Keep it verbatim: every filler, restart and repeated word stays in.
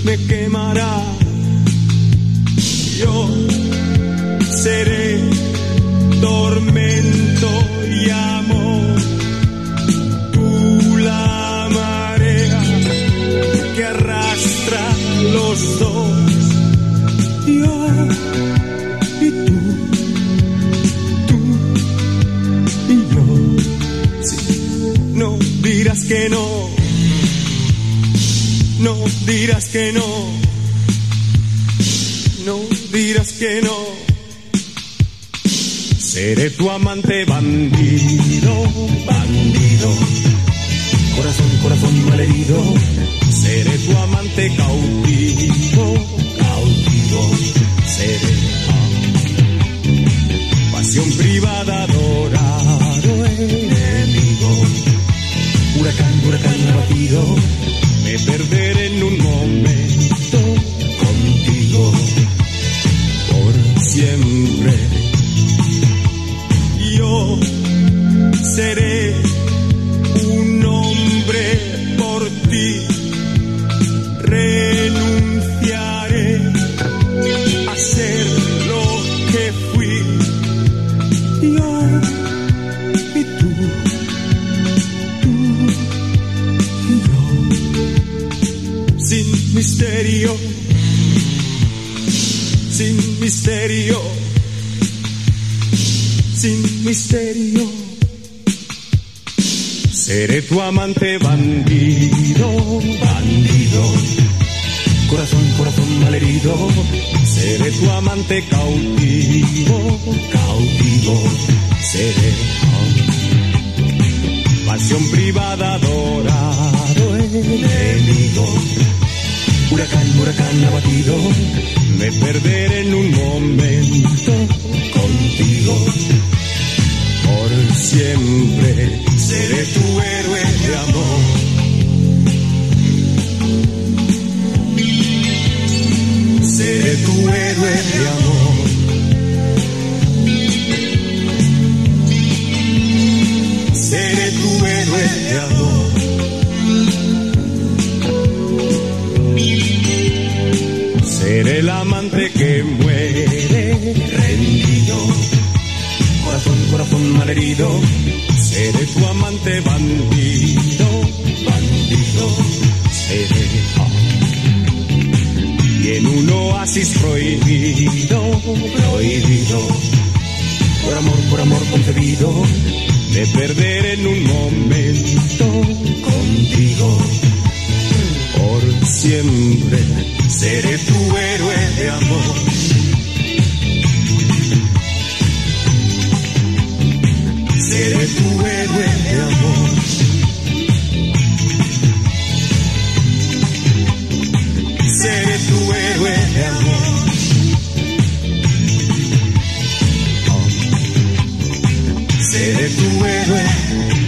me quemará. Yo seré tormento y amor, tú la marea que arrastra los dos. Yo y tú, tú y yo. Sí, no dirás que no, no dirás que no, no dirás que no. Seré tu amante bandido, bandido, corazón, corazón malherido. Seré tu amante cautivo, cautivo. Seré pasión privada, adorado enemigo. Huracán, huracán abatido, me perderé en un momento contigo por siempre. Yo seré un hombre por ti, renunciaré a ser lo que fui. Yo y tú, tú y yo, sin misterio, sin misterio, sin misterio. Seré tu amante bandido, bandido, corazón, corazón malherido. Seré tu amante cautivo, cautivo. Seré pasión privada, adorado enemigo. Huracán, huracán abatido, me perderé en un momento contigo por siempre. Seré tu héroe de amor. Seré tu héroe de amor. Seré tu héroe de amor. Seré el amante que muere rendido, corazón, corazón malherido. Seré tu amante bandido, bandido. Seré y en un oasis prohibido, prohibido. Por amor, por amor concebido, me perderé en un momento contigo por siempre. Seré tu héroe de amor. Seré tu héroe de amor. Seré tu héroe de amor. Seré tu héroe.